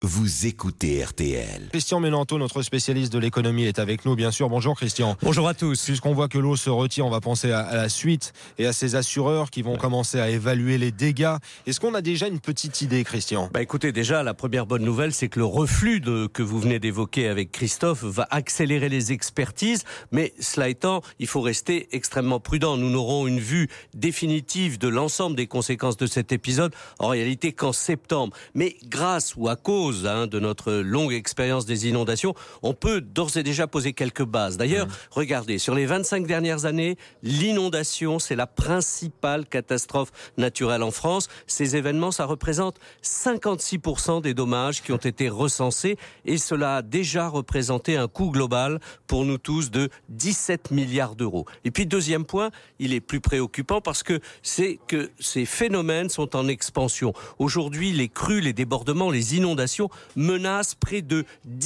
Vous écoutez RTL. Christian Menanto, notre spécialiste de l'économie, est avec nous, bien sûr. Bonjour Christian. Bonjour à tous. Puisqu'on voit que l'eau se retire, on va penser à la suite et à ces assureurs qui vont commencer à évaluer les dégâts. Est-ce qu'on a déjà une petite idée, Christian ? Écoutez, déjà, la première bonne nouvelle, c'est que le reflux que vous venez d'évoquer avec Christophe va accélérer les expertises. Mais cela étant, il faut rester extrêmement prudent. Nous n'aurons une vue définitive de l'ensemble des conséquences de cet épisode, en réalité, qu'en septembre. Mais grâce ou à cause de notre longue expérience des inondations, on peut d'ores et déjà poser quelques bases. D'ailleurs, regardez, sur les 25 dernières années, l'inondation, c'est la principale catastrophe naturelle en France. Ces événements, ça représente 56% des dommages qui ont été recensés et cela a déjà représenté un coût global pour nous tous de 17 milliards d'euros. Et puis, deuxième point, il est plus préoccupant parce que c'est que ces phénomènes sont en expansion. Aujourd'hui, les crues, les débordements, les inondations menacent près de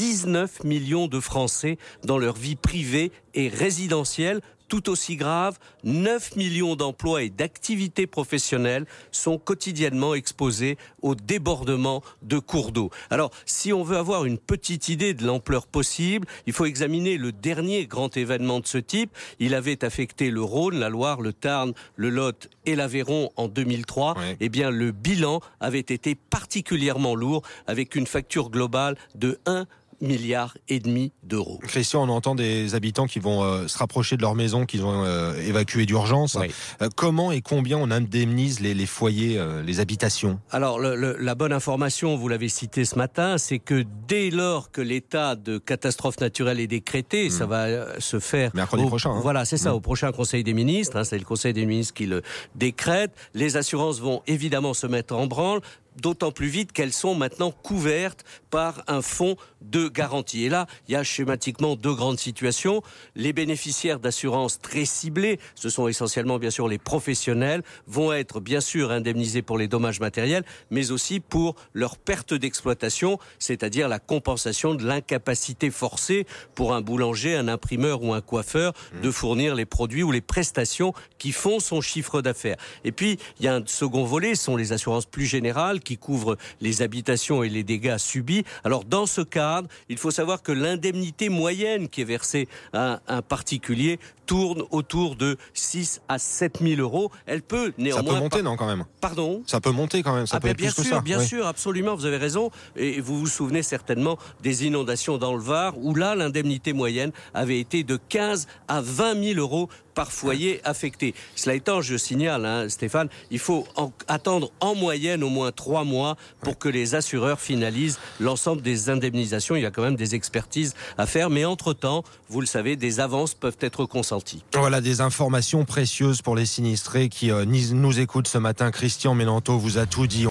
19 millions de Français dans leur vie privée et résidentielle. Tout aussi grave, 9 millions d'emplois et d'activités professionnelles sont quotidiennement exposés au débordement de cours d'eau. Alors, si on veut avoir une petite idée de l'ampleur possible, il faut examiner le dernier grand événement de ce type. Il avait affecté le Rhône, la Loire, le Tarn, le Lot et l'Aveyron en 2003. Oui. Eh bien, le bilan avait été particulièrement lourd, avec une facture globale de 1,5 milliard d'euros. Christian, on entend des habitants qui vont se rapprocher de leur maison, qu'ils ont évacué d'urgence. Oui. Comment et combien on indemnise les foyers, les habitations ? Alors, la bonne information, vous l'avez cité ce matin, c'est que dès lors que l'état de catastrophe naturelle est décrété, ça va se faire mercredi prochain. Voilà, c'est ça, au prochain Conseil des ministres. C'est le Conseil des ministres qui le décrète. Les assurances vont évidemment se mettre en branle, d'autant plus vite qu'elles sont maintenant couvertes par un fonds de garantie. Et là, il y a schématiquement deux grandes situations. Les bénéficiaires d'assurances très ciblées, ce sont essentiellement bien sûr les professionnels, vont être bien sûr indemnisés pour les dommages matériels, mais aussi pour leur perte d'exploitation, c'est-à-dire la compensation de l'incapacité forcée pour un boulanger, un imprimeur ou un coiffeur de fournir les produits ou les prestations qui font son chiffre d'affaires. Et puis, il y a un second volet, ce sont les assurances plus générales qui couvrent les habitations et les dégâts subis. Alors, dans ce cadre, il faut savoir que l'indemnité moyenne qui est versée à un particulier tourne autour de 6 à 7 000 euros. Elle peut néanmoins... Ça peut monter, non, quand même ? Pardon ? Ça peut monter quand même, ça peut être bien plus sûr, que ça. bien sûr, absolument, vous avez raison. Et vous vous souvenez certainement des inondations dans le Var, où là, l'indemnité moyenne avait été de 15 à 20 000 euros par foyer affecté. Cela étant, je signale, Stéphane, il faut attendre en moyenne au moins 3 mois pour que les assureurs finalisent l'ensemble des indemnisations. Il y a quand même des expertises à faire, mais entre-temps, vous le savez, des avances peuvent être consenties. Voilà des informations précieuses pour les sinistrés qui nous écoutent ce matin. Christian Menanto vous a tout dit.